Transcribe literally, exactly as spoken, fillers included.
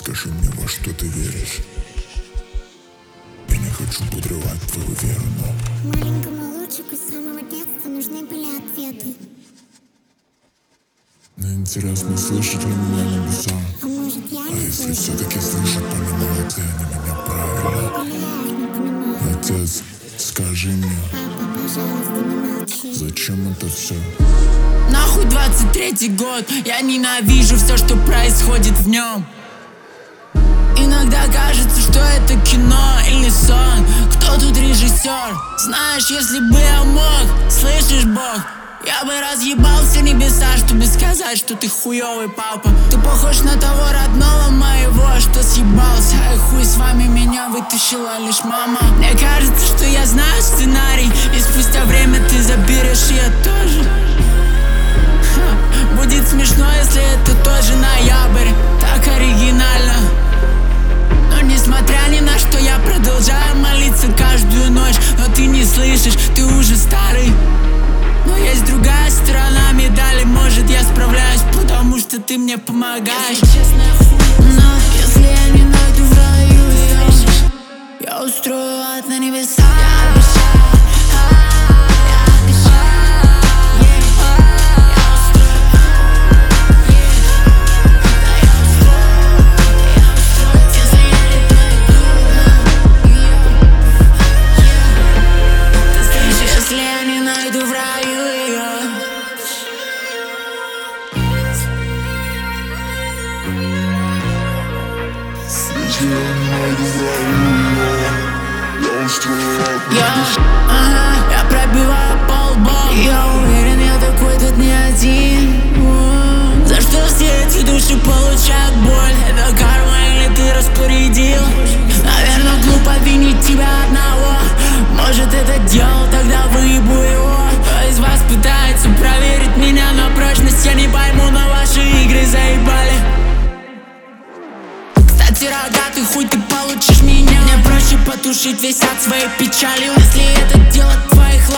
Скажи мне, во что ты веришь. Я не хочу подрывать твою веру, но маленькому лучику с самого детства нужны были ответы. мне интересно, слышат ли меня небеса. А может, я А не если слышу? все-таки слышат, понимают ли они меня правильно? Или я их не понимаю? Отец, скажи мне, Папа, пожалуйста, не молчи. зачем это все? Нахуй двадцать третий год, я ненавижу все, что происходит в нем. Иногда кажется, что это кино или сон. Кто тут режиссер? Знаешь, если бы я мог, слышишь, Бог, я бы разъебал все небеса, чтобы сказать, что ты хуёвый папа. Ты похож на того родного моего, что съебался. Ай, хуй с вами, меня вытащила лишь мама. Мне кажется, что я знаю сценарий, и спустя время ты заберешь, и я тоже. Ха, будет смешно, если это тоже ноябрь. Так оригинально. Но несмотря ни на что, я продолжаю молиться каждую ночь. Но ты не слышишь, ты уже старый. Но есть другая сторона медали. Может, я справляюсь, потому что ты мне помогаешь. Но если я не найду в раю ее, я устрою ад на небесах. Я, ага, я пробиваю полбом. Я уверен, я такой тут не один. О, за что все эти души получают боль? Это карма или ты распорядил? Наверное, глупо винить тебя одного. Может, это делал, тогда выебу его. Кто из вас пытается проверить меня на прочность? Я не пойму, но ваши игры заебали. Кстати, рогатый хуй, ты получишь меня. Мне проще потушить весь ад своей печалью, если это дело твоих